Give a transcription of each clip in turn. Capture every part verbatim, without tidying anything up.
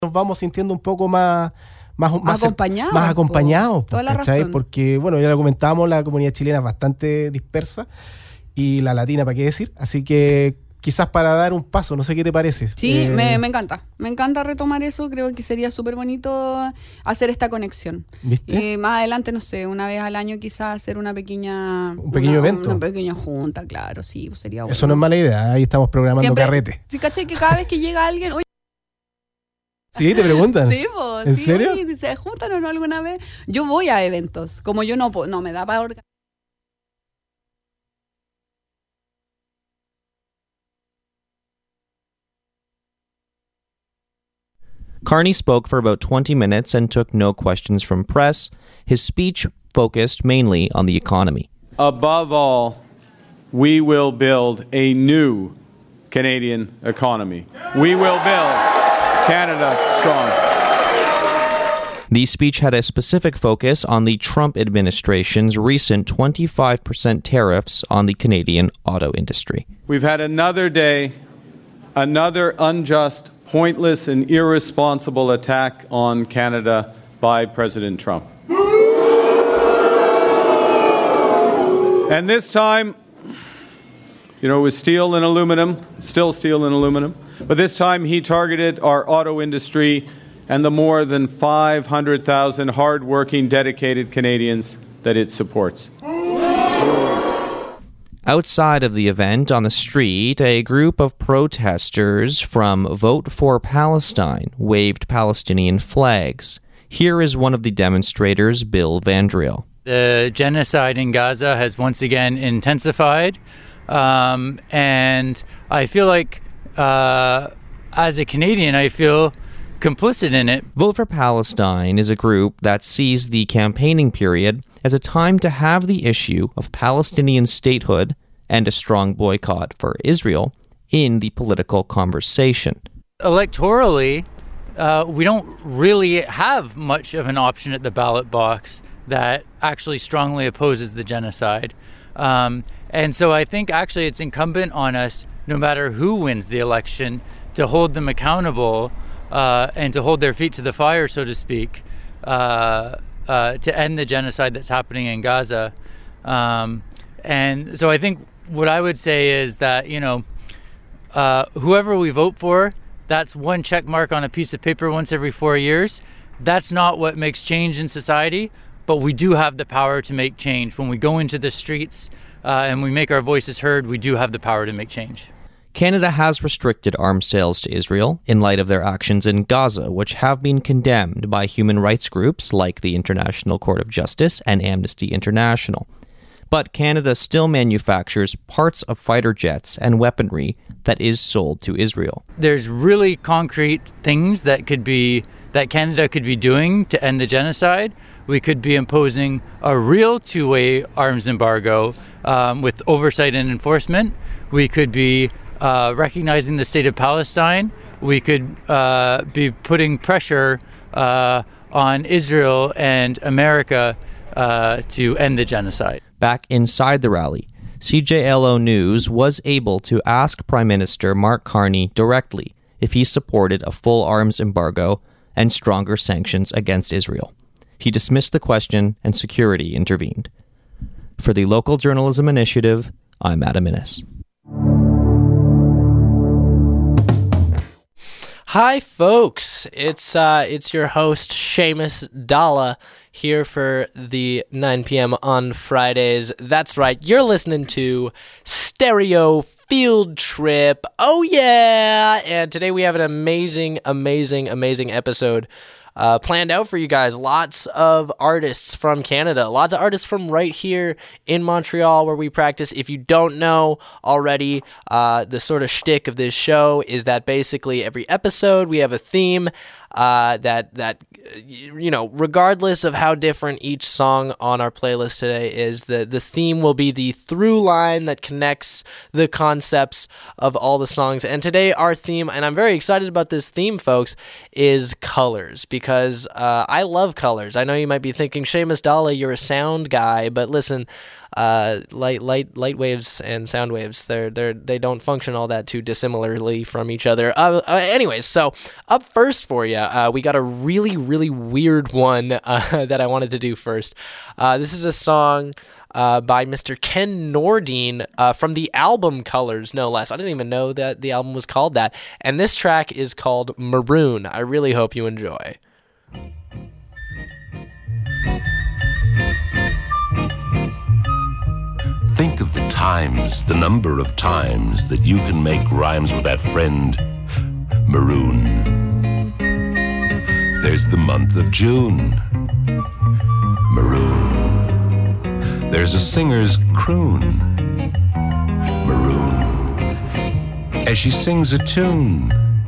nos vamos sintiendo un poco más... Más, más acompañados, más acompañados, toda la ¿cachai? razón. Porque, bueno, ya lo comentamos, la comunidad chilena es bastante dispersa y la latina, ¿para qué decir? Así que quizás para dar un paso, no sé qué te parece. Sí, eh, me, me encanta. Me encanta retomar eso. Creo que sería súper bonito hacer esta conexión. ¿Viste? Y más adelante, no sé, una vez al año quizás hacer una pequeña... Un pequeño una, evento. Una pequeña junta, claro, sí, pues sería bueno. Eso no es mala idea, ahí estamos programando Siempre, carrete. Sí, caché que cada vez que llega alguien... Oye, Sí, te preguntan. sí, pues, ¿En sí, serio? oye, ¿se juntan o no alguna vez? Yo voy a eventos. Como yo no, po- no me da para organizar. Carney spoke for about twenty minutes and took no questions from press. His speech focused mainly on the economy. Above all, we will build a new Canadian economy. We will build Canada strong. The speech had a specific focus on the Trump administration's recent twenty-five percent tariffs on the Canadian auto industry. We've had another day, another unjust, pointless, and irresponsible attack on Canada by President Trump. And this time, you know, it was steel and aluminum, still steel and aluminum, but this time he targeted our auto industry and the more than five hundred thousand hard-working, dedicated Canadians that it supports. Outside of the event, on the street, a group of protesters from Vote for Palestine waved Palestinian flags. Here is one of the demonstrators, Bill Vandriel. The genocide in Gaza has once again intensified, um, and I feel like, uh, as a Canadian, I feel complicit in it. Vote for Palestine is a group that sees the campaigning period as a time to have the issue of Palestinian statehood and a strong boycott for Israel in the political conversation. Electorally, uh, we don't really have much of an option at the ballot box that actually strongly opposes the genocide. Um, and so I think actually it's incumbent on us, no matter who wins the election, to hold them accountable uh, and to hold their feet to the fire, so to speak, uh, uh, to end the genocide that's happening in Gaza. Um, and so I think what I would say is that, you know, uh, whoever we vote for, that's one check mark on a piece of paper once every four years. That's not what makes change in society, but we do have the power to make change. When we go into the streets uh, and we make our voices heard, we do have the power to make change. Canada has restricted arms sales to Israel in light of their actions in Gaza, which have been condemned by human rights groups like the International Court of Justice and Amnesty International. But Canada still manufactures parts of fighter jets and weaponry that is sold to Israel. There's really concrete things that could be that Canada could be doing to end the genocide. We could be imposing a real two-way arms embargo um, with oversight and enforcement. We could be uh, recognizing the state of Palestine. We could uh, be putting pressure uh, on Israel and America uh, to end the genocide. Back inside the rally, C J L O News was able to ask Prime Minister Mark Carney directly if he supported a full arms embargo and stronger sanctions against Israel. He dismissed the question and security intervened. For the Local Journalism Initiative, I'm Adam Innes. Hi, folks. It's uh, it's your host, Seamus Dalla, here for the nine p.m. on Fridays. That's right. You're listening to Stereo Field Trip. Oh, yeah. And today we have an amazing, amazing, amazing episode uh, planned out for you guys. Lots of artists from Canada. Lots of artists from right here in Montreal where we practice. If you don't know already, uh, the sort of shtick of this show is that basically every episode we have a theme uh, that, that you know, regardless of how different each song on our playlist today is, the, the theme will be the through line that connects the concepts of all the songs. And today our theme, and I'm very excited about this theme, folks, is colors, because uh, I love colors. I know you might be thinking, Seamus Dalla, you're a sound guy, but listen, uh, light light light waves and sound waves. They're they they don't function all that too dissimilarly from each other. Uh, uh, anyways, so up first for you, uh, we got a really really weird one uh, that I wanted to do first. Uh, this is a song uh, by Mister Ken Nordine uh, from the album Colors, no less. I didn't even know that the album was called that. And this track is called Maroon. I really hope you enjoy. Think of the times, the number of times that you can make rhymes with that friend, Maroon. There's the month of June, Maroon. There's a singer's croon, Maroon. As she sings a tune,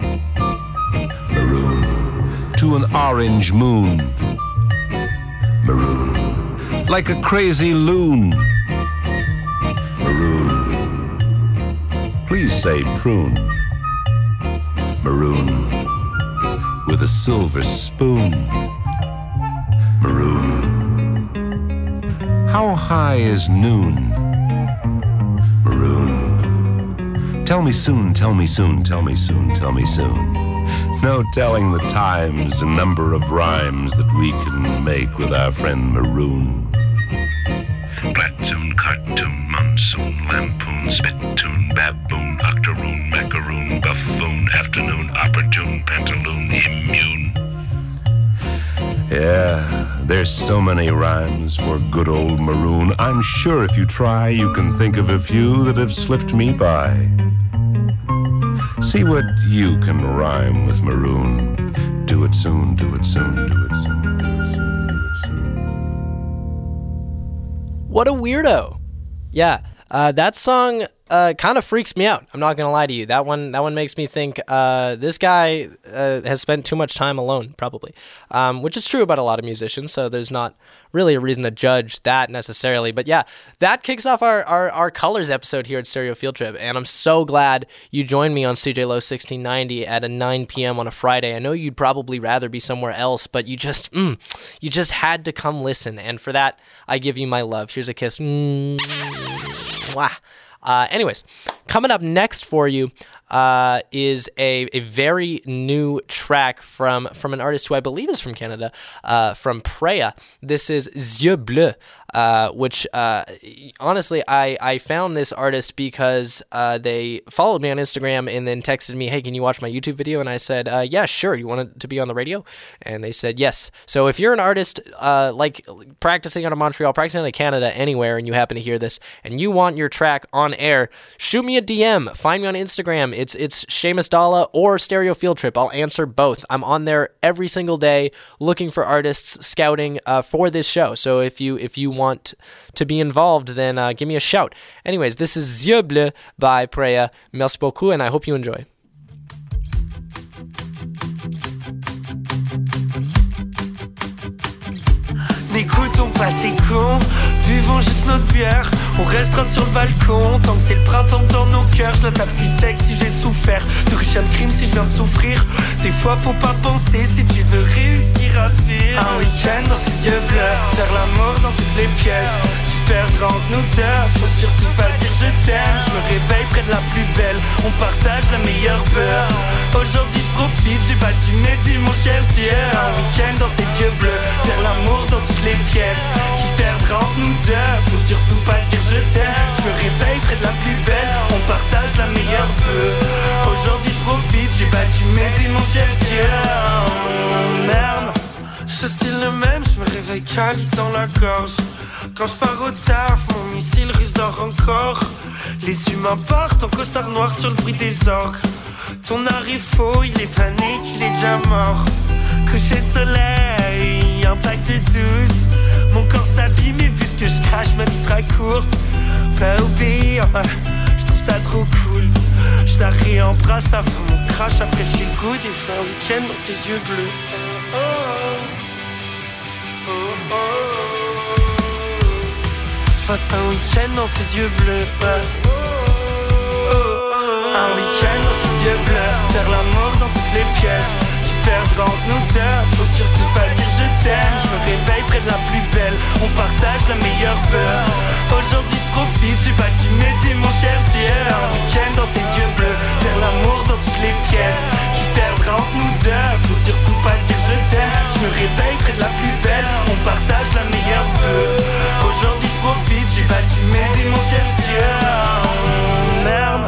Maroon. To an orange moon, Maroon. Like a crazy loon, Maroon. Please say prune, Maroon. With a silver spoon, Maroon. How high is noon, Maroon. Tell me soon, tell me soon, tell me soon, tell me soon. No telling the times and number of rhymes that we can make with our friend Maroon. Platoon, cartoon, monsoon, lampoon, spittoon, baboon, octoroon, macaroon, buffoon, afternoon, opportune, pantaloon, immune. Yeah, there's so many rhymes for good old Maroon. I'm sure if you try, you can think of a few that have slipped me by. See what you can rhyme with Maroon. Do it soon, do it soon, do it soon, do it soon, do it soon. What a weirdo. Yeah, uh, that song uh, kind of freaks me out. I'm not going to lie to you. That one that one makes me think uh, this guy uh, has spent too much time alone, probably, um, which is true about a lot of musicians, so there's not really a reason to judge that necessarily. But yeah, that kicks off our, our, our Colors episode here at Stereo Field Trip, and I'm so glad you joined me on C J Lowe sixteen ninety at a nine p.m. on a Friday. I know you'd probably rather be somewhere else, but you just mm, you just had to come listen, and for that, I give you my love. Here's a kiss. Mwah. Uh, anyways, coming up next for you uh, is a, a very new track from, from an artist who I believe is from Canada, uh, from Preya. This is Yeux Bleus, uh, which uh, honestly, I, I found this artist because uh, they followed me on Instagram and then texted me, hey, can you watch my YouTube video? And I said, uh, yeah, sure. You want it to be on the radio? And they said, yes. So if you're an artist uh, like practicing out of Montreal, practicing out of Canada, anywhere, and you happen to hear this, and you want your track on air, shoot me a D M. Find me on Instagram. It's it's Seamus Dalla or Stereo Field Trip. I'll answer both. I'm on there every single day looking for artists, scouting uh, for this show. So if you if you want to be involved, then uh, give me a shout. Anyways, this is Yeux Bleus by Preya. Merci beaucoup, and I hope you enjoy. N'écoutons pas ces cons, buvons juste notre bière. On restera sur le balcon, tant que c'est le printemps dans nos cœurs. Je la tape plus sec si j'ai souffert de rien de crime si je viens de souffrir. Des fois faut pas penser si tu veux réussir à vivre. Un week-end dans ses yeux bleus, faire l'amour dans toutes les pièces. Tu perdras entre nous deux, faut surtout pas dire je t'aime. Je me réveille près de la plus belle, on partage la meilleure peur. Aujourd'hui je profite, j'ai battu mes dix mon cher Dieu. Un week-end dans ses yeux bleus, faire l'amour dans toutes les pièces. Qui perdra entre nous deux, faut surtout pas dire je t'aime. Je me réveille près de la plus belle, on partage la meilleure peur. Aujourd'hui je profite, j'ai battu mes démons cher Dieu. Oh, merde, ce style le même, je me réveille cali dans la gorge. Quand je pars au taf, mon missile russe dort encore. Les humains partent en costard noir sur le bruit des orgues. Ton art est faux, il est pané, qu'il est déjà mort. Coucher de soleil, un pack de douze. Mon corps s'abîme et vu ce que je crache, ma vie sera courte. Pas obéir, je trouve ça trop cool. Je la réembrasse avant mon crash, rafraîchit le goût. Des fois un week-end dans ses yeux bleus. Oh, oh, oh, oh. Je passe un week-end dans ses yeux bleus. Oh, oh, oh. Un week-end dans ses yeux bleus, faire l'amour dans toutes les pièces. Tu perdras entre nous deux, faut surtout pas dire je t'aime. Je me réveille près de la plus belle, on partage la meilleure peur. Aujourd'hui j'ai battu Mehdi mon cher Dieu. Un week-end dans ses yeux bleus, faire l'amour dans toutes les pièces. Qui perdra entre nous deux, faut surtout pas dire je t'aime. Je me réveille près de la plus belle, on partage la meilleure d'eux. Aujourd'hui je profite, j'ai battu Mehdi mon cher Dieu. Oh, merde.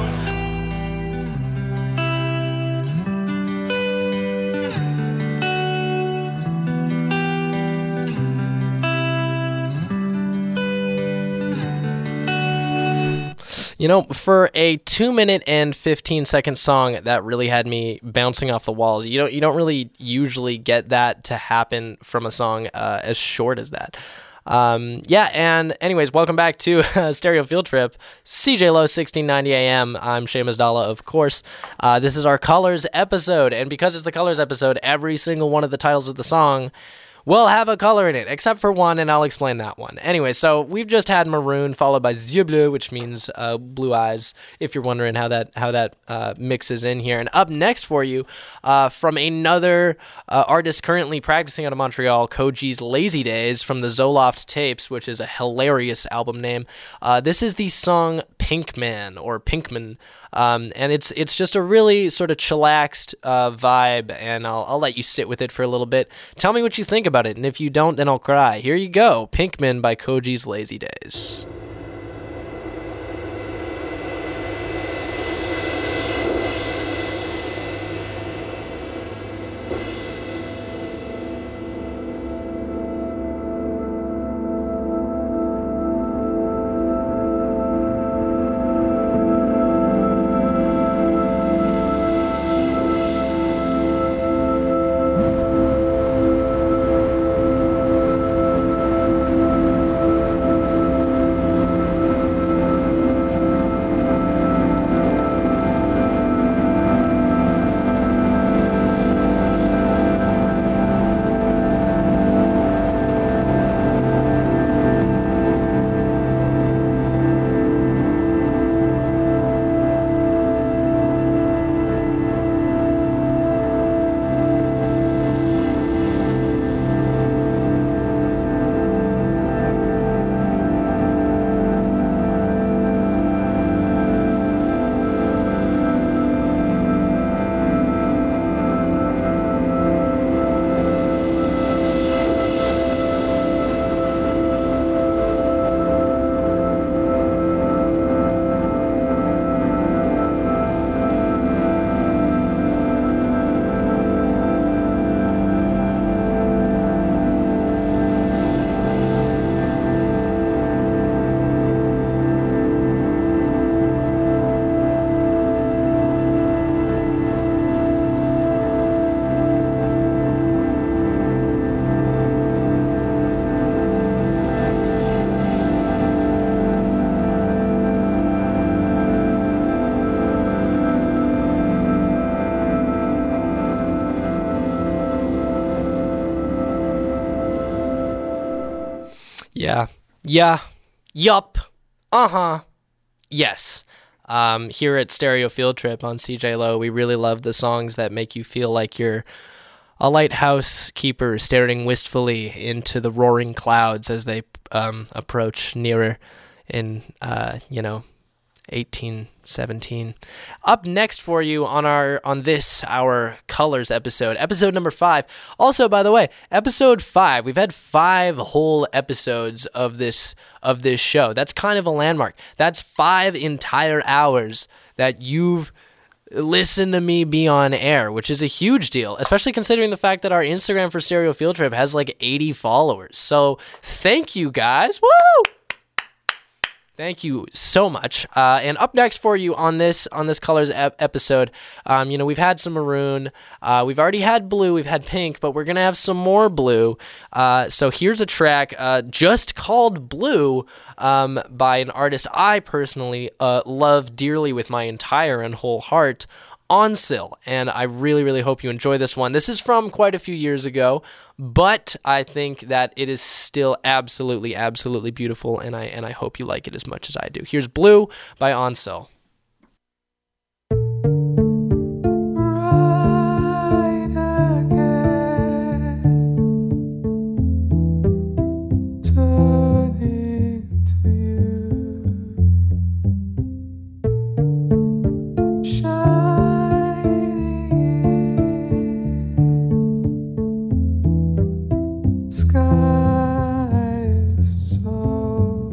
You know, for a two minute and fifteen second song, that really had me bouncing off the walls. You don't, you don't really usually get that to happen from a song uh, as short as that. Um, yeah, and anyways, welcome back to uh, Stereo Field Trip. C J Lowe, sixteen ninety A M. I'm Seamus Dalla, of course. Uh, this is our Colors episode, and because it's the Colors episode, every single one of the titles of the song will have a color in it, except for one, and I'll explain that one. Anyway, so we've just had Maroon, followed by Yeux Bleus, which means uh, blue eyes, if you're wondering how that how that uh, mixes in here. And up next for you, uh, from another uh, artist currently practicing out of Montreal, Koji's Lazy Days, from the Zoloft Tapes, which is a hilarious album name. Uh, this is the song Pinkman, or Pinkman. Um, and it's it's just a really sort of chillaxed uh, vibe, and I'll, I'll let you sit with it for a little bit. Tell me what you think about it, and if you don't, then I'll cry. Here you go, Pinkman by Koji's Lazy Days. Yeah. Yeah. Yup. Uh-huh. Yes. Um, here at Stereo Field Trip on C J Lowe, we really love the songs that make you feel like you're a lighthouse keeper staring wistfully into the roaring clouds as they um, approach nearer in, uh, you know, eighteen seventeen. Up next for you on our on this our Colors episode, episode number five. Also, by the way, episode five. We've had five whole episodes of this of this show. That's kind of a landmark. That's five entire hours that you've listened to me be on air, which is a huge deal, especially considering the fact that our Instagram for Stereo Field Trip has like eighty followers. So thank you guys. Woo! Thank you so much. Uh, and up next for you on this on this Colors ep- episode, um, you know, we've had some maroon, uh, we've already had blue, we've had pink, but we're gonna have some more blue. Uh, so here's a track uh, just called Blue um, by an artist I personally uh, love dearly with my entire and whole heart, Onsil, and I really, really hope you enjoy this one. This is from quite a few years ago, but I think that it is still absolutely, absolutely beautiful, and I and I hope you like it as much as I do. Here's Blue by Onsil. Turning to you. sky is so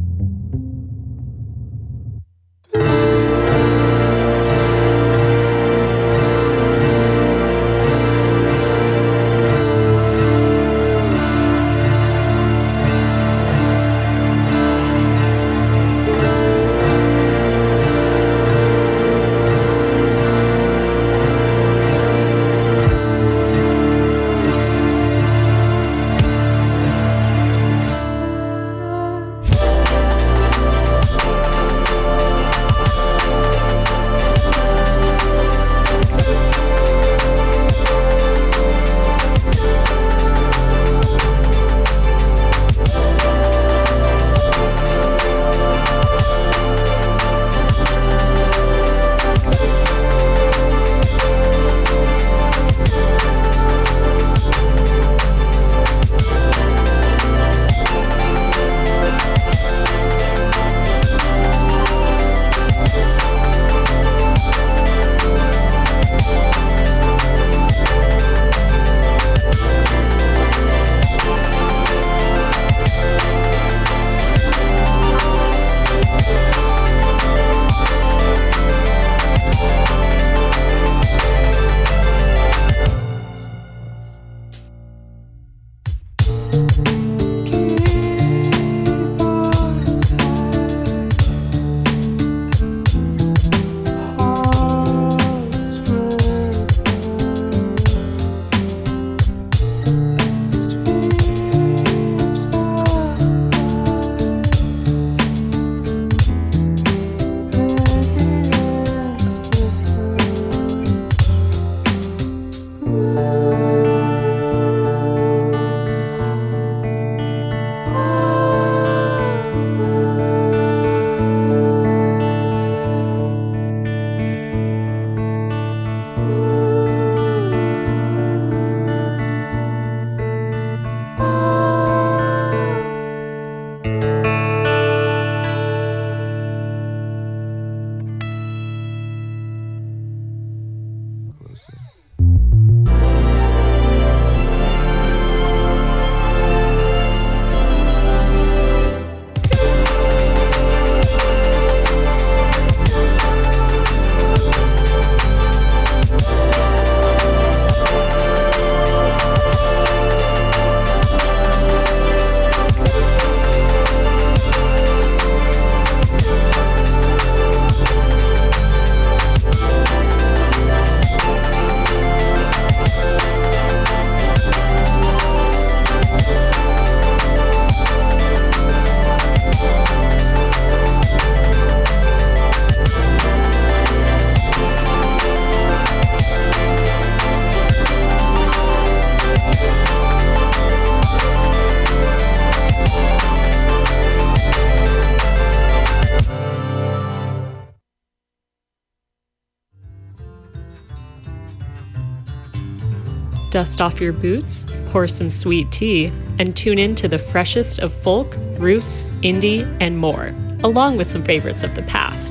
Dust off your boots, pour some sweet tea, and tune in to the freshest of folk, roots, indie, and more, along with some favorites of the past.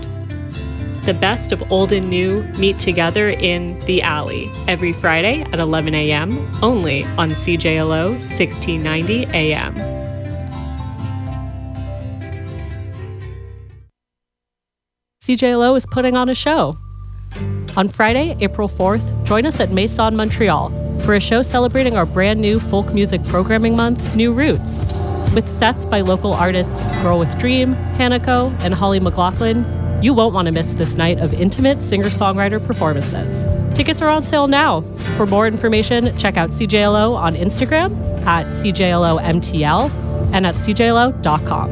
The best of old and new meet together in The Alley every Friday at eleven a.m. only on C J L O sixteen ninety A M. C J L O is putting on a show. On Friday, April fourth, join us at Maison Montreal for a show celebrating our brand new folk music programming month, New Roots. With sets by local artists Girl with Dream, Hanako, and Holly McLaughlin, you won't want to miss this night of intimate singer-songwriter performances. Tickets are on sale now. For more information, check out C J L O on Instagram at C J L O M T L and at C J L O dot com.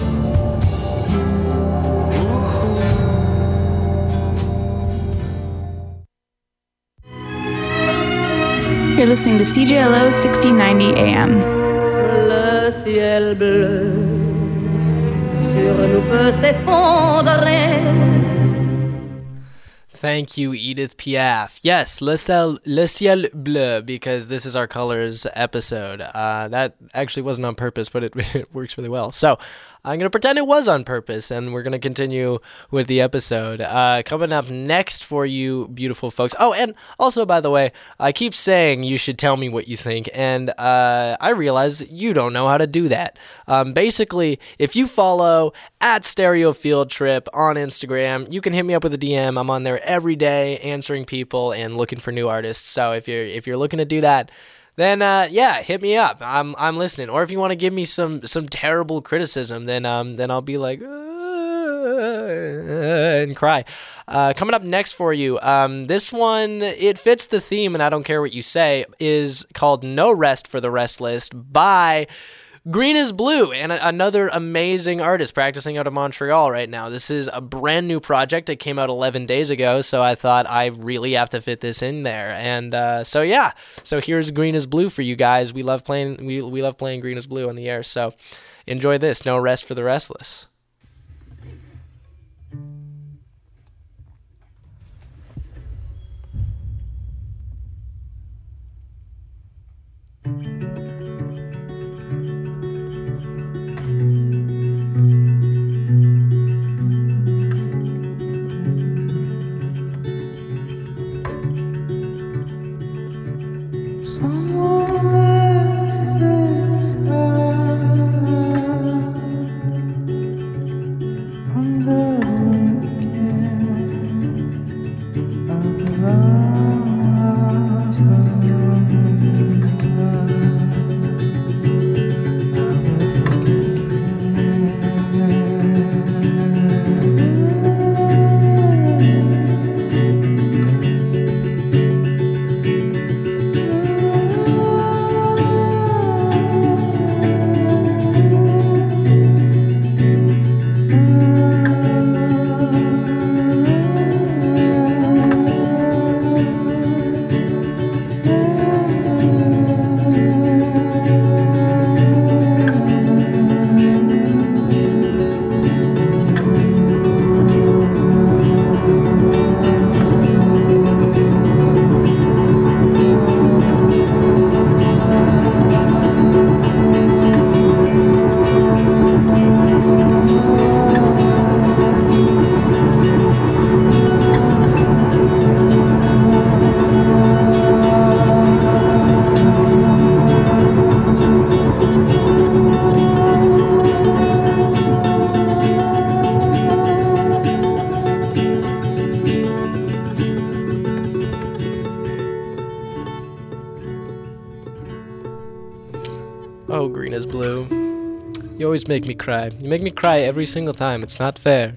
You're listening to C J L O sixteen ninety A M. Le ciel bleu sur nous peut s'effondrer. Thank you, Edith Piaf. Yes, Le Ciel, Le Ciel Bleu, because this is our colors episode. Uh, that actually wasn't on purpose, but it, it works really well. So I'm going to pretend it was on purpose, and we're going to continue with the episode. Uh, coming up next for you, beautiful folks. Oh, and also, by the way, I keep saying you should tell me what you think, and uh, I realize you don't know how to do that. Um, basically, if you follow at Stereo Field Trip on Instagram, you can hit me up with a D M. I'm on there every day answering people and looking for new artists. So if you're if you're looking to do that, then uh, yeah, hit me up. I'm I'm listening. Or if you want to give me some some terrible criticism, then um then I'll be like and cry. Uh, coming up next for you, um, this one, it fits the theme, and I don't care what you say, is called No Rest for the Restless by Green is Blue, and a- another amazing artist practicing out of Montreal right now. This is a brand new project. It came out eleven days ago, so I thought I really have to fit this in there. And uh, so yeah, so here's Green is Blue for you guys. We love playing we we love playing Green is Blue on the air. So enjoy this. No Rest for the Restless. Oh, Green is Blue. You always make me cry. You make me cry every single time. It's not fair.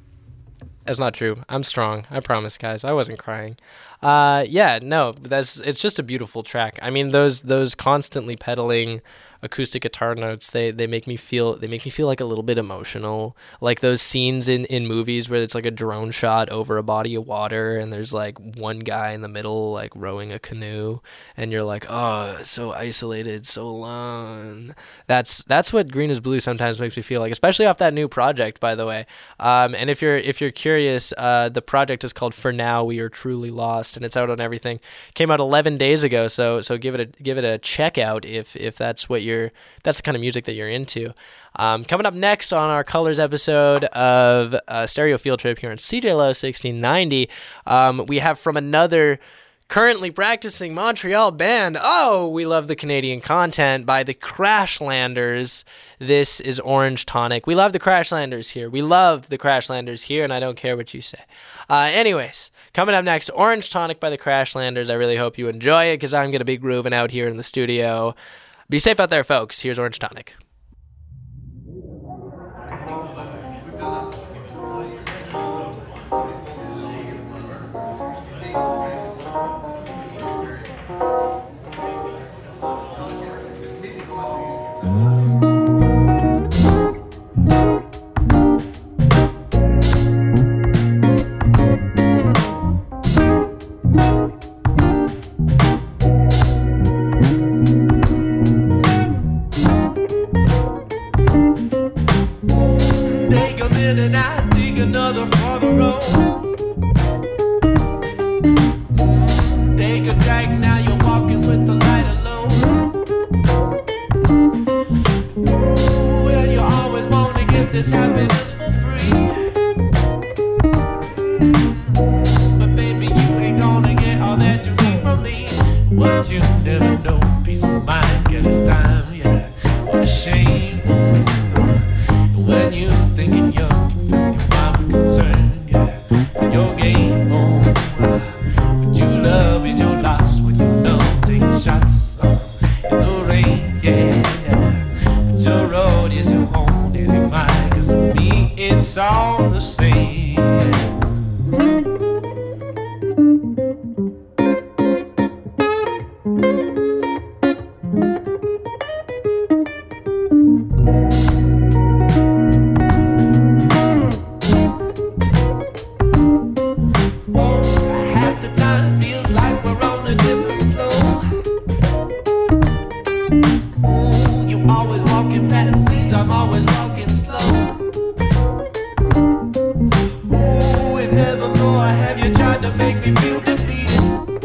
That's not true. I'm strong. I promise, guys. I wasn't crying. Uh, yeah, no, that's it's just a beautiful track. I mean, those those constantly pedaling acoustic guitar notes, they they make me feel they make me feel like a little bit emotional. Like those scenes in, in movies where it's like a drone shot over a body of water and there's like one guy in the middle like rowing a canoe and you're like, oh, so isolated, so alone. That's that's what Green is Blue sometimes makes me feel like, especially off that new project, by the way. Um, and if you're if you're curious, uh, the project is called For Now We Are Truly Lost, and it's out on everything. Came out eleven days ago, so so give it a give it a check out if if that's what you're if that's the kind of music that you're into. Um, coming up next on our Colors episode of uh, Stereo Field Trip here on C J L O sixteen ninety, um, we have from another currently practicing Montreal band. Oh, we love the Canadian content by the Crashlanders. This is Orange Tonic. We love the Crashlanders here. We love the Crashlanders here, and I don't care what you say. Uh, anyways, coming up next, Orange Tonic by the Crashlanders. I really hope you enjoy it because I'm going to be grooving out here in the studio. Be safe out there, folks. Here's Orange Tonic. I'm always walking slow. Ooh, and nevermore have you tried to make me feel defeated.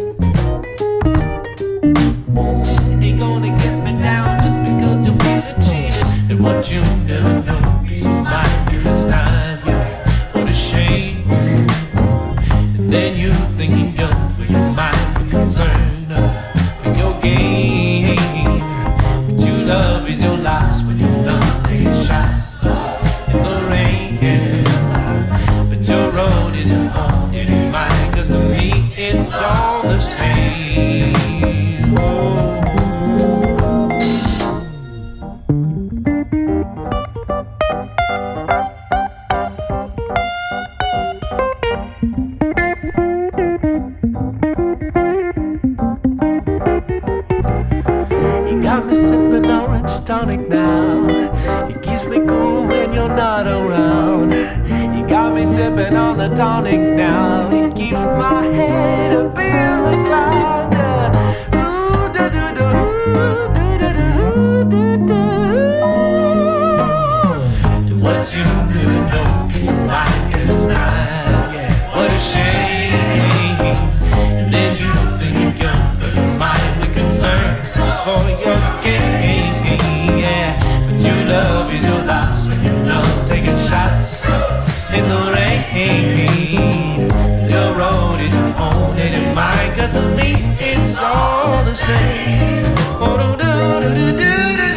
Ooh, ain't gonna get me down just because you're being cheated. And what you never know, peace of mind this time, yeah, what a shame. And then you thinking young for your mind, be concerned for your gain. But your love is your loss when you're not taking shots in the rain, yeah. But your road is your own, it ain't mine, cause to me it's all the same. Oh. Got me sipping orange tonic now. It keeps me cool when you're not around. You got me sipping on the tonic now. It keeps my head up in the clouds. Yeah. Ooh, da da da, ooh, da da da, da da. To what you really know, peace of mind is mine. Yeah, what a shame. And then you think you're young for your mind with concern for your game, yeah. But your love is your loss when you're not taking shots in the rain. Your road is your own, it ain't mine, cause to me it's all the same. Oh, do, do, do, do, do, do.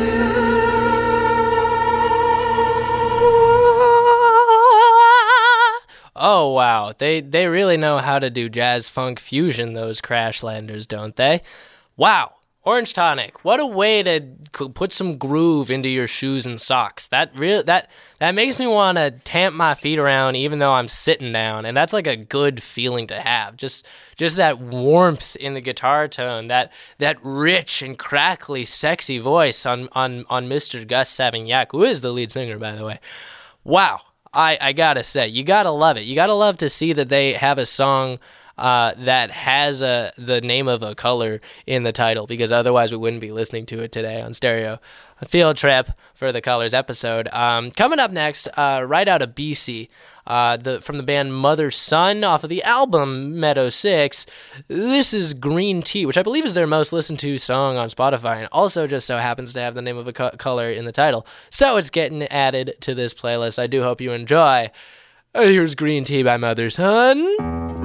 Oh wow, they they really know how to do jazz funk fusion, those Crashlanders, don't they? Wow. Orange Tonic, what a way to put some groove into your shoes and socks. That real that that makes me want to tamp my feet around even though I'm sitting down, and that's like a good feeling to have. Just just that warmth in the guitar tone, that that rich and crackly, sexy voice on on on Mister Gus Savignac, who is the lead singer, by the way. Wow, I I gotta say, you gotta love it. You gotta love to see that they have a song Uh, that has a, the name of a color in the title, because otherwise we wouldn't be listening to it today on stereo. A field trip for the Colors episode. Um, coming up next, uh, right out of B C, uh, the from the band Mother Son off of the album Meadow Six, this is Green Tea, which I believe is their most listened to song on Spotify, and also just so happens to have the name of a co- color in the title. So it's getting added to this playlist. I do hope you enjoy. Uh, here's Green Tea by Mother Son.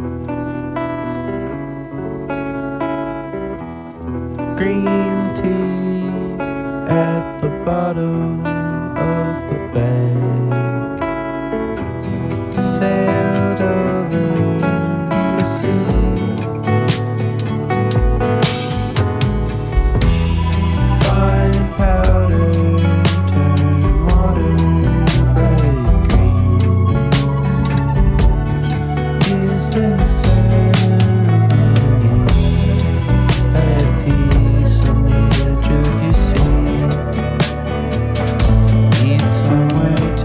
Green tea at the bottom of the bank, sailed over the sea. Fine powder, turn water bright green. Distant ceremony at peace. Somewhere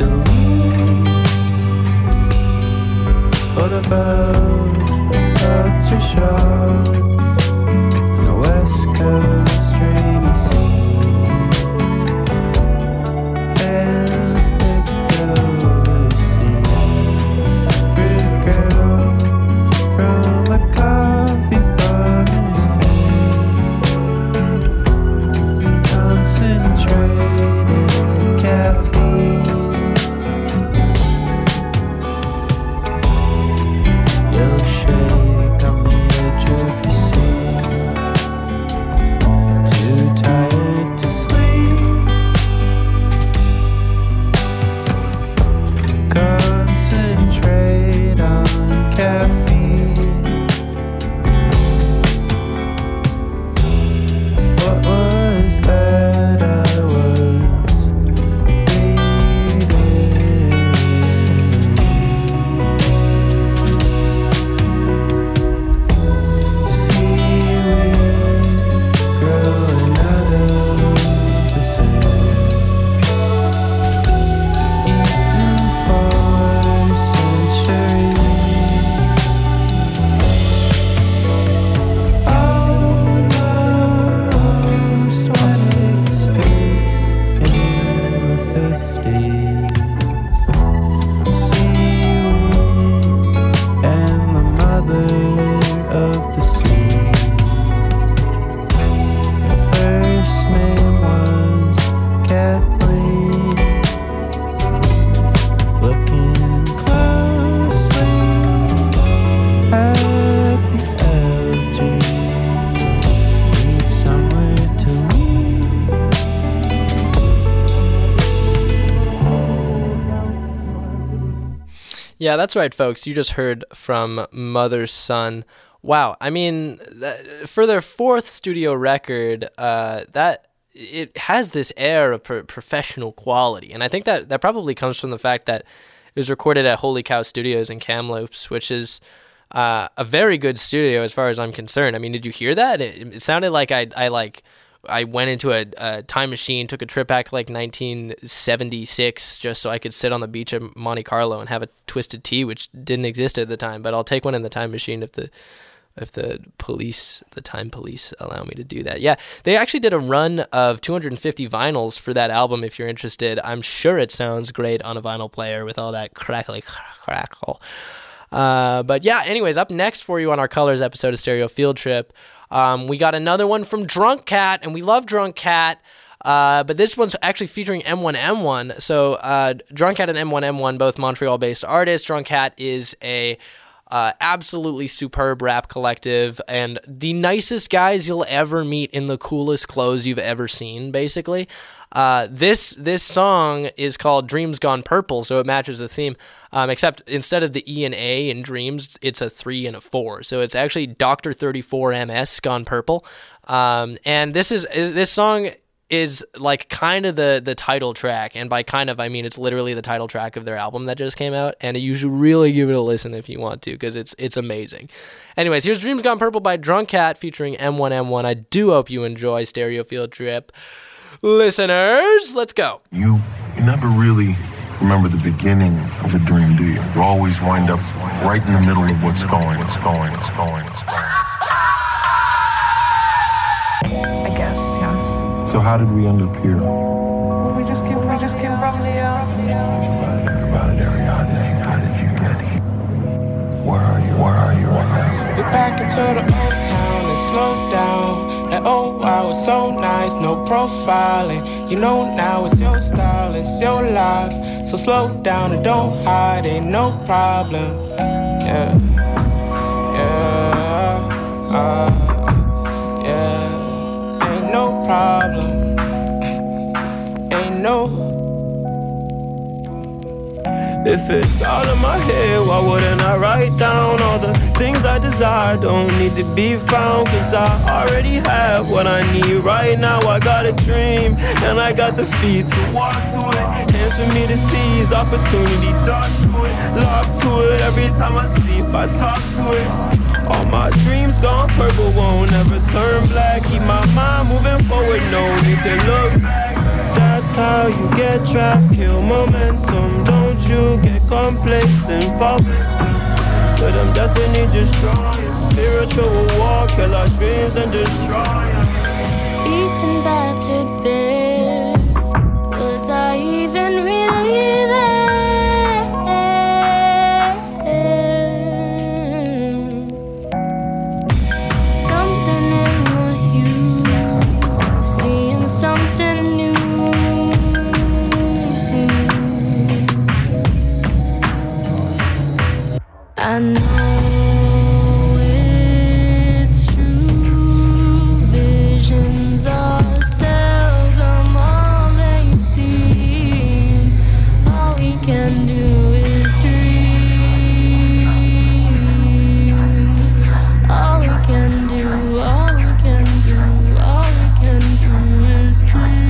Yeah, that's right, folks. You just heard from Mother's Son. Wow, I mean, th- for their fourth studio record, uh, that it has this air of pro- professional quality, and I think that that probably comes from the fact that it was recorded at Holy Cow Studios in Kamloops, which is uh, a very good studio as far as I'm concerned. I mean, did you hear that? It, it sounded like I, I like. I went into a, a time machine, took a trip back to like nineteen seventy-six just so I could sit on the beach of Monte Carlo and have a twisted tea, which didn't exist at the time, but I'll take one in the time machine if the if the police, the time police allow me to do that. Yeah, they actually did a run of two hundred fifty vinyls for that album if you're interested. I'm sure it sounds great on a vinyl player with all that crackly crackle. Uh, but yeah, anyways, up next for you on our Colors episode of Stereo Field Trip, Um, we got another one from Drunk Cat, and we love Drunk Cat, uh, but this one's actually featuring M one M one. So uh, Drunk Cat and M one M one, both Montreal-based artists. Drunk Cat is a uh, absolutely superb rap collective, and the nicest guys you'll ever meet in the coolest clothes you've ever seen, basically. Uh, this this song is called Dreams Gone Purple, so it matches the theme, um, except instead of the E and A in Dreams, it's a three and a four. So it's actually Doctor thirty-four M S Gone Purple. Um, and this is this song is like kind of the, the title track, and by kind of, I mean it's literally the title track of their album that just came out, and you should really give it a listen if you want to, because it's it's amazing. Anyways, here's Dreams Gone Purple by Drunk Cat featuring M one M one. I do hope you enjoy Stereo Field Trip. Listeners, let's go. You, you never really remember the beginning of a dream, do you? You always wind up right in the middle of what's going, what's going, what's going, what's going. I guess, yeah. So how did we end up here? Well, we just came, we just came from the, uh, Think about it, Ariadne. How did you get here? Where are you? Where are you right now? We're back into the old town and slow down. And oh wow, it's so nice, no profiling. You know now it's your style, it's your life. So slow down and don't hide, ain't no problem. Yeah, yeah, uh, yeah. Ain't no problem. Ain't no. If it's all in my head, why wouldn't I write down all the things I desire? Don't need to be found, cause I already have what I need right now. I got a dream, and I got the feet to walk to it. Hands for me to seize, opportunity, dark to it. Lock to it, every time I sleep, I talk to it. All my dreams gone purple, won't ever turn black. Keep my mind moving forward, no need to look back. That's how you get trapped, kill momentum. Don't you get complacent, fall to them destiny destroyers. Spiritual war, kill our dreams and destroy them. Beaten, battered, bare. Was I even really there? Something in the hue, seeing something new. I know it's true, visions are seldom all they seem. All we can do is dream. All we can do, all we can do, all we can do is dream.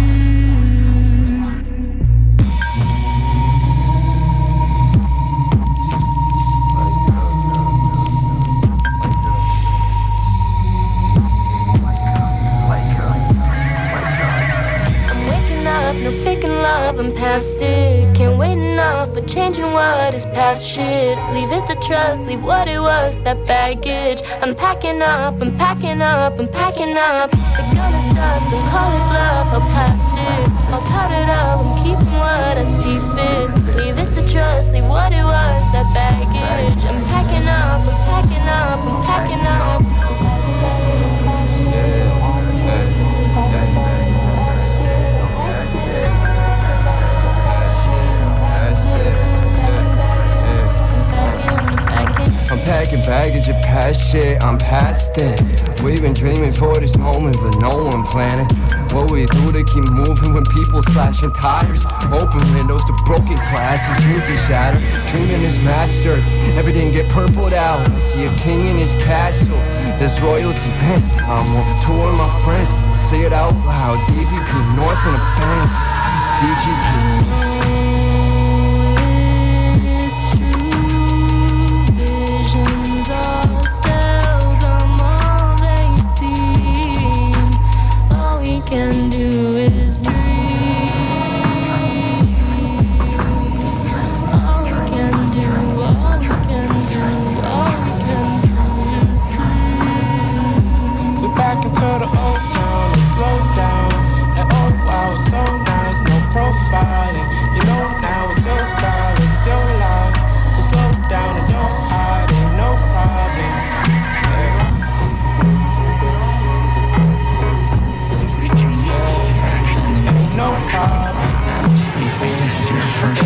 No faking love, I'm past it. Can't wait enough for changing what is past shit. Leave it to trust, leave what it was, that baggage. I'm packing up, I'm packing up, I'm packing up. The gun is stuck, don't call it bluff, I'll plastic. I'll pot it up, I'm keeping what I see fit. Leave it to trust, leave what it was, that baggage. I'm packing up, I'm packing up, I'm packing up. I'm packing baggage of past shit, I'm past it. We've been dreaming for this moment, but no one planned it. What we do to keep moving when people slashing tires. Open windows to broken glass and dreams get shattered. Dreaming is mastered, everything get purpled out. I see a king in his castle, there's royalty bent. I'm on tour with my friends, say it out loud. D V P North in the Benz, D G P. Can do is dream. All we can do, all we can do, all we can do is dream. We're back into the old town, let's slow down. And oh wow, it's so nice, no profiling. You know now it's your style, it's your life. So slow down and don't hide, ain't no problem. Yeah. No problem. This is your first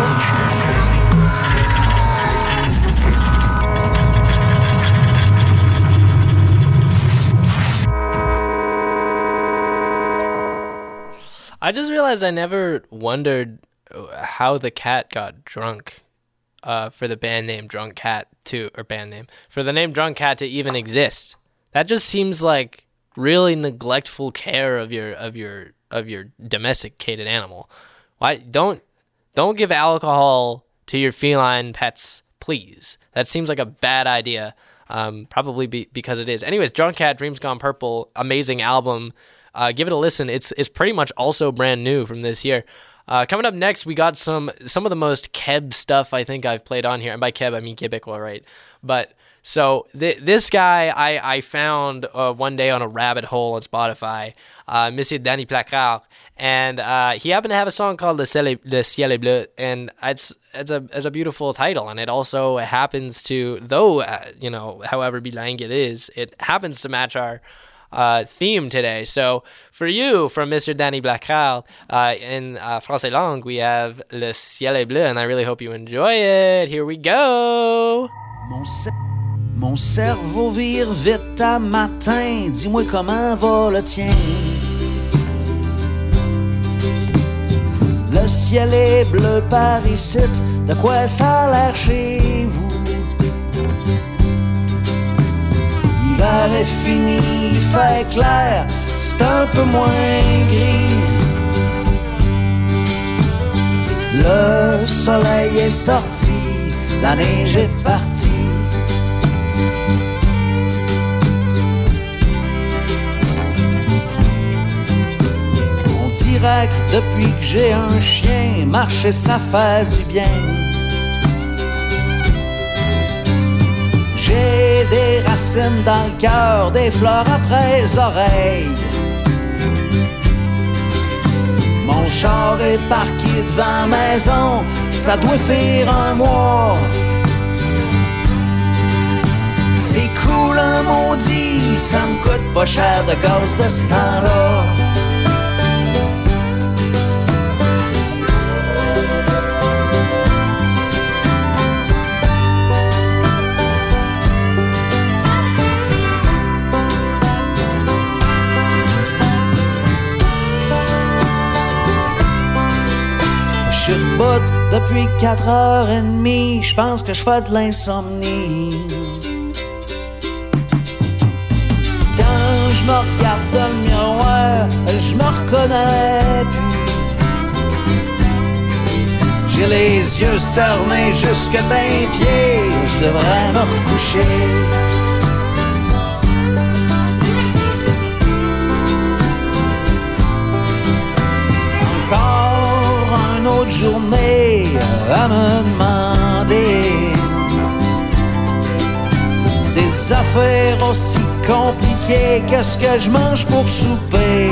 I just realized I never wondered how the cat got drunk. Uh, for the band name Drunk Cat to, or band name for the name Drunk Cat to even exist. That just seems like really neglectful care of your of your. of your domesticated animal. Why don't don't give alcohol to your feline pets, please. That seems like a bad idea. Um, probably be, because it is. Anyways, Drunk Cat, Dreams Gone Purple, amazing album. Uh, give it a listen. It's it's pretty much also brand new from this year. Uh, coming up next, we got some some of the most Keb stuff I think I've played on here. And by Keb, I mean Québécois, right? But so th- this guy I, I found uh, one day on a rabbit hole on Spotify, uh, Monsieur Danny Placard, and uh, he happened to have a song called Le Ciel, Le Ciel est Bleu, and it's it's a it's a beautiful title, and it also happens to, though uh, you know, however bilingue it is, it happens to match our uh, theme today. So for you, from Mister Danny Placard, uh, in uh, Français langue, we have Le Ciel est Bleu, and I really hope you enjoy it. Here we go. Mon Mon cerveau vire vite à matin, dis-moi comment va le tien. Le ciel est bleu par ici, de quoi ça a l'air chez vous? L'hiver est fini, il fait clair, c'est un peu moins gris. Le soleil est sorti, la neige est partie. Direct depuis que j'ai un chien, marcher ça fait du bien. J'ai des racines dans le cœur, des fleurs après les oreilles. Mon char est parqué devant la maison, ça doit faire un mois. C'est cool un maudit, ça me coûte pas cher de gaz de ce temps-là. Je suis debout depuis quatre heures trente, je pense que je fais de l'insomnie. Quand je me regarde dans le miroir, je me reconnais plus. J'ai les yeux cernés jusque dans les pieds, je devrais me recoucher. Une autre journée à me demander des affaires aussi compliquées. Qu'est-ce que je mange pour souper?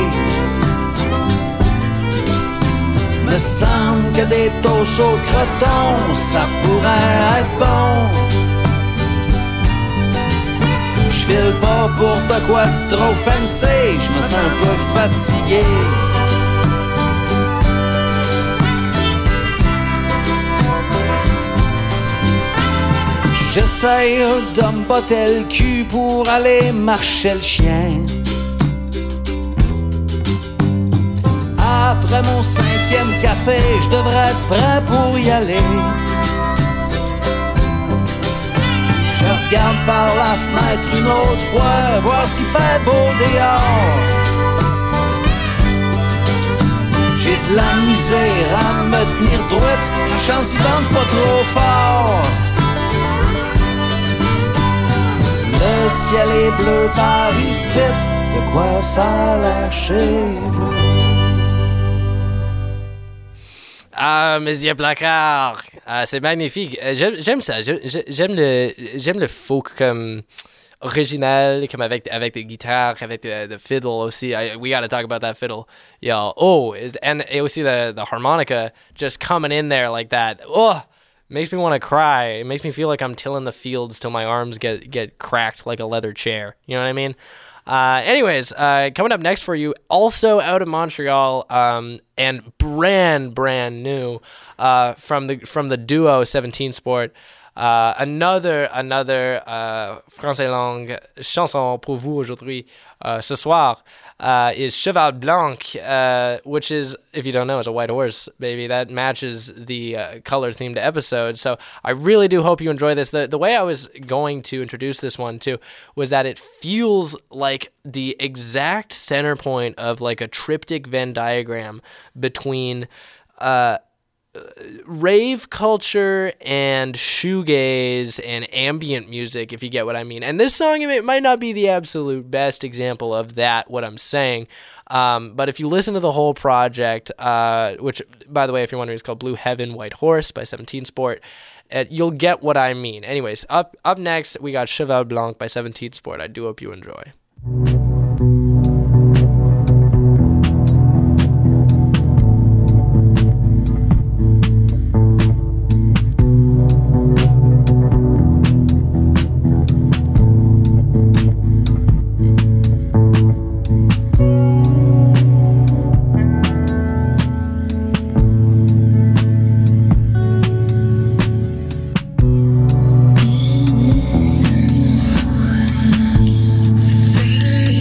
Me semble que des toasts au croton, ça pourrait être bon. Je file pas pour de quoi de trop fancy, je me sens un peu fatigué. J'essaye de me botter le cul pour aller marcher le chien. Après mon cinquième café, je devrais être prêt pour y aller. Je regarde par la fenêtre une autre fois, voir s'il fait beau dehors. J'ai de la misère à me tenir droite, la chance y vente pas trop fort. Le ciel est bleu par ici, de quoi ça lâcher vous? Ah, Monsieur Placard, ah, c'est magnifique. J'aime, j'aime ça. J'aime, j'aime le, j'aime le folk comme original, comme avec avec des guitares, avec the, the fiddle aussi. I, we got to talk about that fiddle. Yeah. Oh, is, and et aussi the the harmonica just coming in there like that. Oh, makes me want to cry. It makes me feel like I'm tilling the fields till my arms get get cracked like a leather chair. You know what I mean? Uh, anyways, uh, coming up next for you, also out of Montreal, um, and brand brand new, uh, from the from the duo seventeen Sport, uh, another another uh, français langue chanson pour vous aujourd'hui, uh, ce soir, uh, is Cheval Blanc, uh, which is, if you don't know, is a white horse, baby. That matches the uh, color-themed episode. So I really do hope you enjoy this. The the way I was going to introduce this one, too, was that it feels like the exact center point of like a triptych Venn diagram between uh, rave culture and shoegaze and ambient music, if you get what I mean. And this song, it might not be the absolute best example of that, what I'm saying. Um, but if you listen to the whole project, uh, which, by the way, if you're wondering, it's called Blue Heaven, White Horse by seventeen Sport, uh, you'll get what I mean. Anyways, up up next, we got Cheval Blanc by seventeen Sport. I do hope you enjoy. Say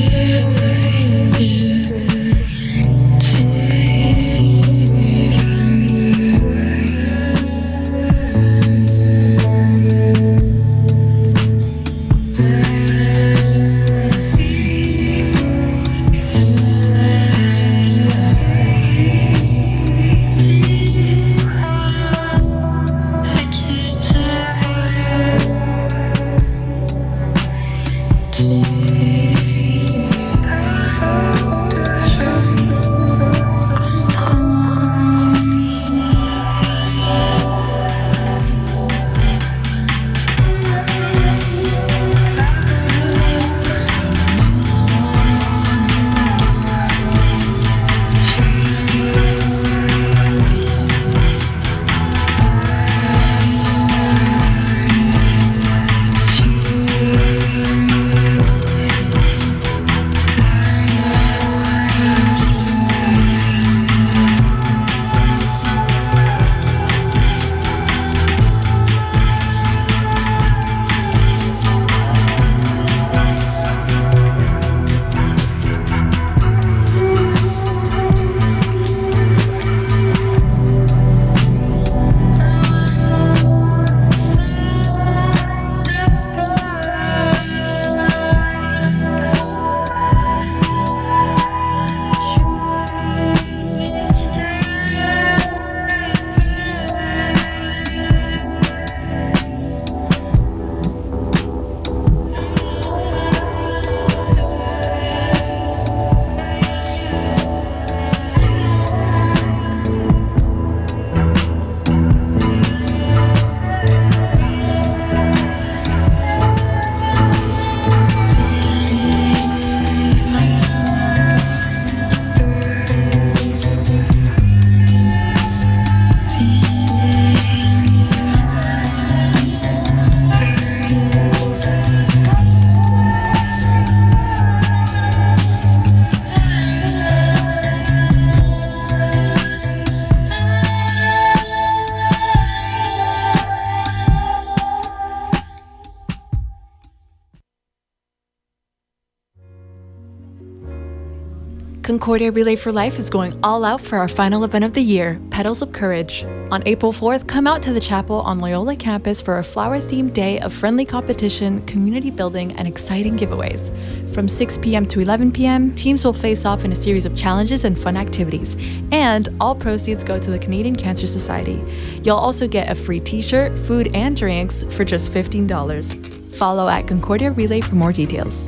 Concordia Relay for Life is going all out for our final event of the year, Petals of Courage. On April fourth, come out to the chapel on Loyola campus for a flower-themed day of friendly competition, community building, and exciting giveaways. From six p.m. to eleven p.m., teams will face off in a series of challenges and fun activities, and all proceeds go to the Canadian Cancer Society. You'll also get a free t-shirt, food, and drinks for just fifteen dollars. Follow at Concordia Relay for more details.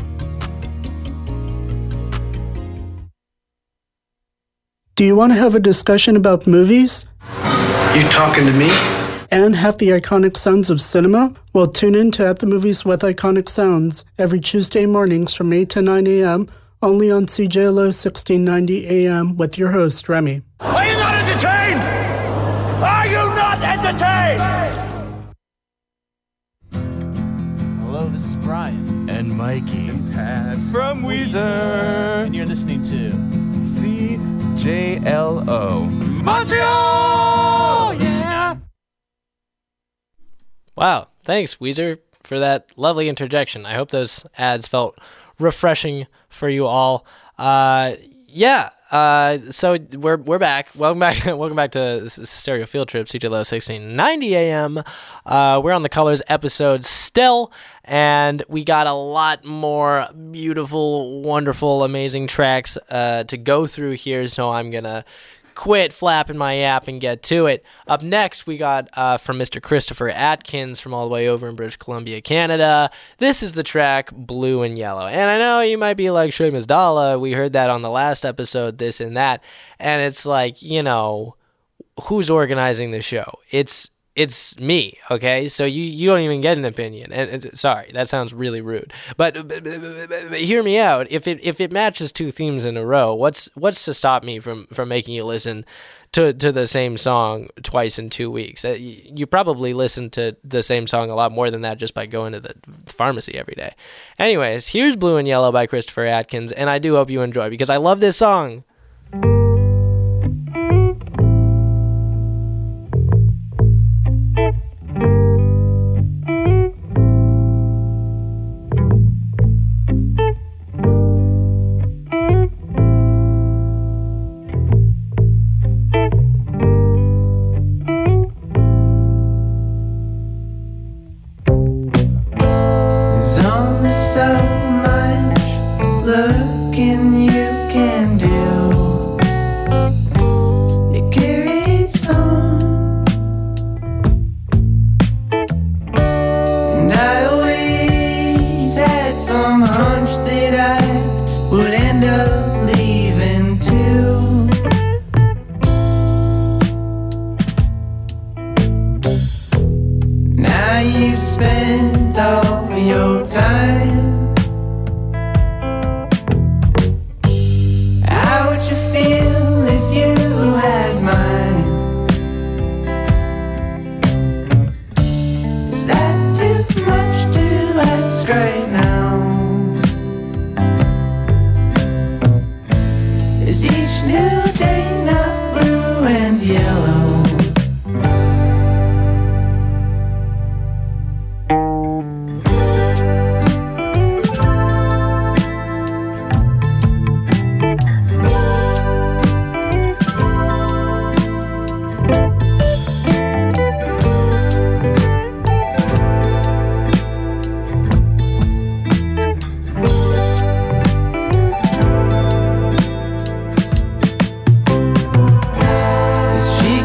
Do you want to have a discussion about movies? You talking to me? And have the iconic sounds of cinema? Well, tune in to At the Movies with Iconic Sounds every Tuesday mornings from eight to nine a.m. only on C J L O sixteen ninety A M with your host, Remy. Are you not entertained? Are you not entertained? Hello, this is Brian. And Mikey. And Pat. From Weezer. And you're listening to C J L O Montreal! Yeah! Wow, thanks, Weezer, for that lovely interjection. I hope those ads felt refreshing for you all. Uh, yeah, uh, so we're we're back. Welcome back. Welcome back to Stereo Field Trip, C J L O sixteen ninety A M. Uh, we're on the Colors episode still, and we got a lot more beautiful, wonderful, amazing tracks uh, to go through here. So I'm gonna quit flapping my yap and get to it. Up next, we got uh, from Mister Christopher Atkins from all the way over in British Columbia, Canada. This is the track Blue and Yellow. And I know you might be like, Seamus Dalla, we heard that on the last episode, this and that. And it's like, you know, who's organizing the show? It's It's me, okay? So you, you don't even get an opinion. And, and sorry, that sounds really rude. But, but, but, but, but hear me out. If it if it matches two themes in a row, what's what's to stop me from, from making you listen to to the same song twice in two weeks? Uh, you, you probably listen to the same song a lot more than that just by going to the pharmacy every day. Anyways, here's Blue and Yellow by Christopher Atkins, and I do hope you enjoy because I love this song. It's cheap.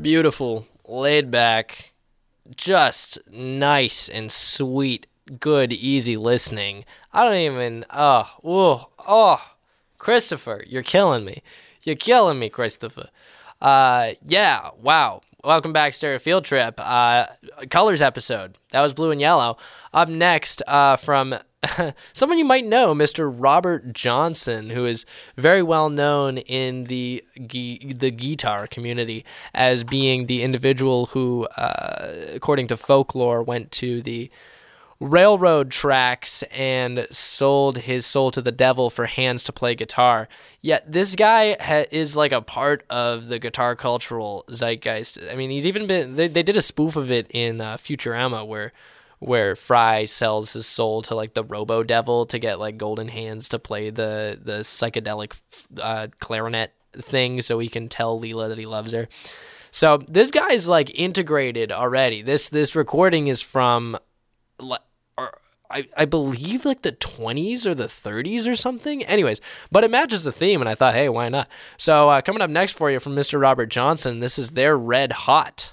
beautiful, laid back, just nice and sweet, good, easy listening. I don't even, oh, oh, oh, Christopher, you're killing me. You're killing me, Christopher. Uh, yeah, wow. Welcome back, Stereo Field Trip. Uh, Colors episode. That was Blue and Yellow. Up next, uh, from someone you might know, Mister Robert Johnson, who is very well known in the gu- the guitar community as being the individual who, uh, according to folklore, went to the railroad tracks and sold his soul to the devil for hands to play guitar. Yet this guy ha- is like a part of the guitar cultural zeitgeist. I mean, he's even been, they, they did a spoof of it in uh, Futurama where where Fry sells his soul to like the Robo Devil to get like golden hands to play the, the psychedelic uh, clarinet thing so he can tell Leela that he loves her. So this guy's like integrated already. This, this recording is from I, I believe like the twenties or the thirties or something. Anyways, but it matches the theme, and I thought, hey, why not? So uh, coming up next for you from Mister Robert Johnson, this is their Red Hot.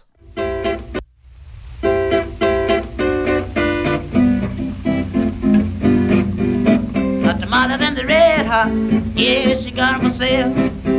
Hot tamales and the Red Hot, yeah, she got 'em for sale.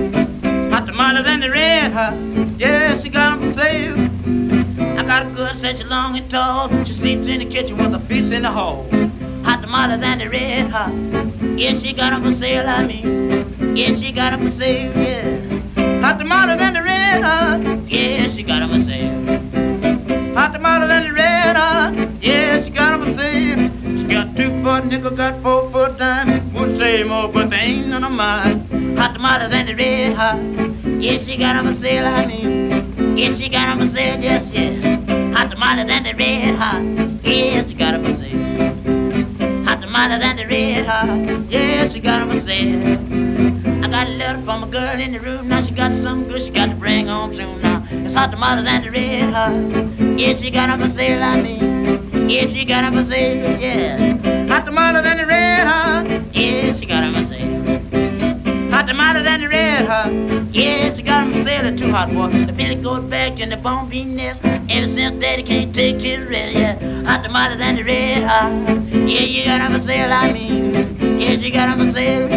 Hot tamales and the Red Hot, yeah, she got 'em for sale. I got a good set, she's long and tall. She sleeps in the kitchen with a feast in the hall. Hot tamales and the Red Hot, yeah, she got 'em for sale, I mean. Yeah, she got 'em for sale, yeah. Hot tamales and the Red Hot, yeah, she got 'em for sale. Hot tamales and the Red Hot, yeah, she got 'em for sale. She got two for a nickel, got four for a dime. Won't say more, but they ain't none of mine. Hot tamales and the Red Hot, yeah, she got 'em for sale, I mean. Yeah, she got 'em for sale, yes, yeah. Hot tamales and the Red Hot, yeah, she got 'em for sale. Hot tamales and the Red Hot, yeah, she got 'em for sale. I got a letter from a girl in the room, now she got something good she got to bring home soon now. It's hot tamales and the Red Hot, yeah, she got 'em for sale, I mean. Yeah, she got 'em for sale, yeah. Hot tamales and the Red Hot, yeah, she got 'em for sale. Hot tamales and the Red Hot, yeah, she got 'em for sale. They're too hot for the Billy goes back in the bone bean nest. Ever since Daddy can't take his rest, yeah. Hot tamales and the Red Hot, yeah, you got 'em for sale, I mean. Yeah, she got 'em for sale.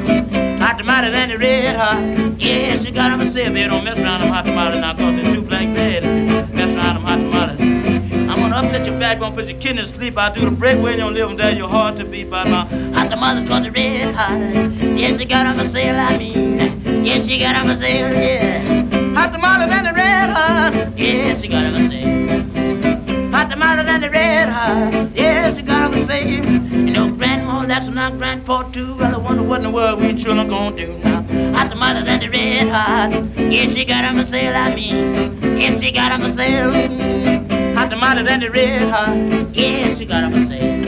Hot tamales and the Red Hot, yeah, she got 'em for sale. Baby, don't mess around them hot tamales now, cause they're too black bad. Mess around them hot tamales. I'm gonna upset your back, gonna put your kidneys to sleep. I'll do the breakaway in your living there, your heart to beat by my hot tamales cause the Red Hot. Yeah, she got 'em for sale, I mean. Yeah, she got 'em for sale, yeah. Hot tamales and the Red Hot, yeah, she got 'em for sale. Hot tamales and the Red Hot, yeah, she got 'em for sale. You know, grandma, that's not grandpa too. Well, I wonder what in the world we children gonna do now. Hot tamales and the Red Hot, yeah, she got 'em for sale, I mean. Yeah, she got 'em for sale. Hot tamales and the Red Hot, yeah, she got 'em for sale.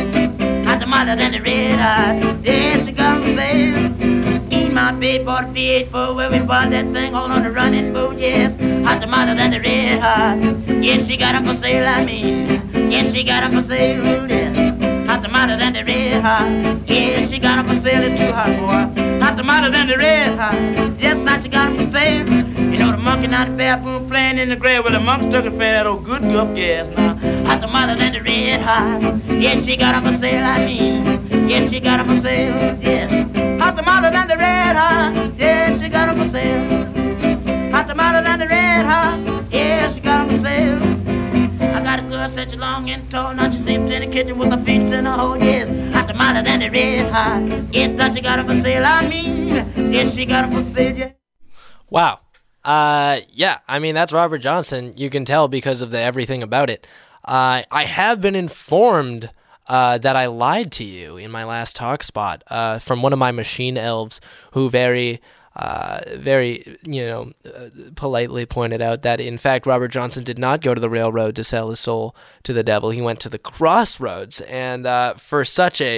Hot tamales and the Red Hot, yeah, she got 'em for sale. Me and my babe bought a V eight four where we bought that thing all on the running boat, yes. Hot tamales and the Red Hot, yeah, she got 'em for sale, I mean. Yeah, she got 'em for sale, yeah. Hot tamales and the Red Hot, yeah, she got 'em for sale, they're too hot, boy. Hot tamales and the Red Hot, yes, now she got 'em for sale. You know the monkey not the bathroom playing in the grave with the monkey stuck and fan that old good gup gas now. Hot tamales and the Red Hot, yeah, she got 'em for sale, I mean. Yeah, she got 'em for sale, yeah. Hot tamales and the Red Hot, yeah, she got 'em for sale. Hot tamales and the Red Hot, yeah, she got 'em for sale. I got a girl such long and tall, now she sleeps in the kitchen with her feet in her hole, yes. Hot tamales and the Red Hot, yes, now she got 'em for sale, I mean. Yeah, she got 'em for sale, yeah. Wow. Uh, yeah, I mean, that's Robert Johnson. You can tell because of the everything about it. Uh, I have been informed uh, that I lied to you in my last talk spot uh, from one of my machine elves who very, uh, very, you know, uh, politely pointed out that, in fact, Robert Johnson did not go to the railroad to sell his soul to the devil. He went to the crossroads. And uh, for such a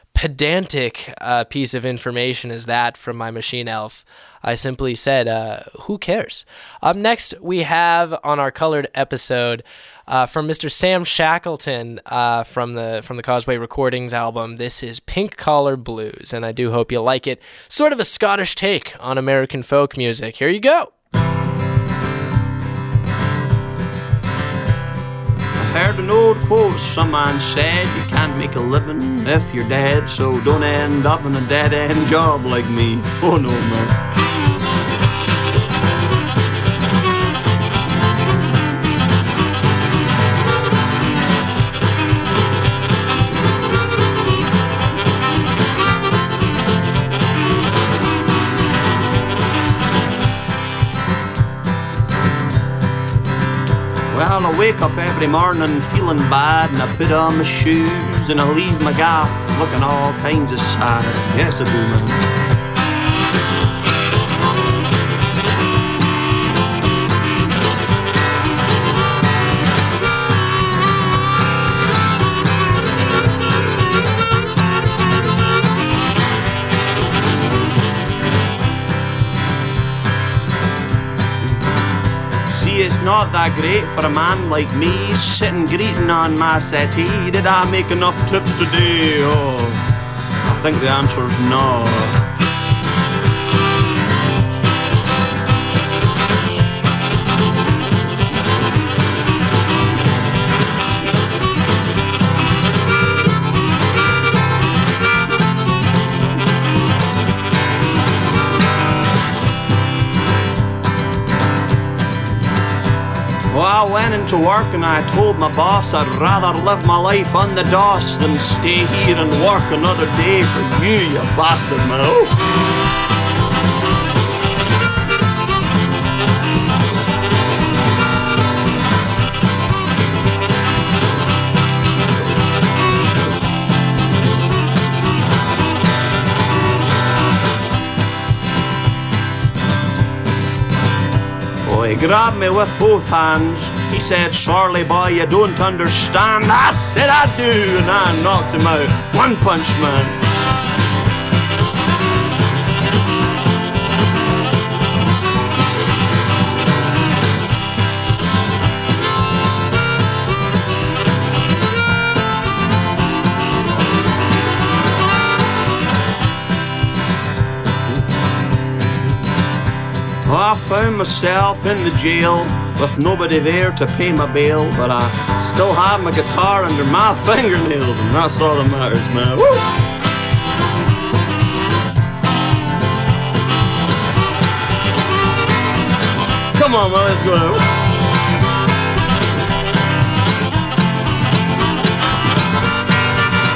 pedantic uh, piece of information as that from my machine elf, I simply said, uh, who cares? Up next, we have on our colored episode uh, from Mister Sam Shackleton uh, from the from the Causeway Recordings album. This is Pink Collar Blues, and I do hope you like it. Sort of a Scottish take on American folk music. Here you go. heard an old quote, some man said, you can't make a living if you're dead, so don't end up in a dead-end job like me. Oh no, man. Well, I wake up every morning feeling bad, and I put on my shoes and I leave my gaff looking all kinds of sad. Yes, I do, man. It's not that great for a man like me, sitting greeting on my settee. Did I make enough tips today? Oh, I think the answer's no. Well, I went into work and I told my boss I'd rather live my life on the doss than stay here and work another day for you, you bastard, man. He grabbed me with both hands. He said, sorry boy, you don't understand. I said I do, and I knocked him out. One punch, man. I found myself in the jail with nobody there to pay my bail, but I still have my guitar under my fingernails, and that's all that matters, man. Woo! Come on, man, let's go.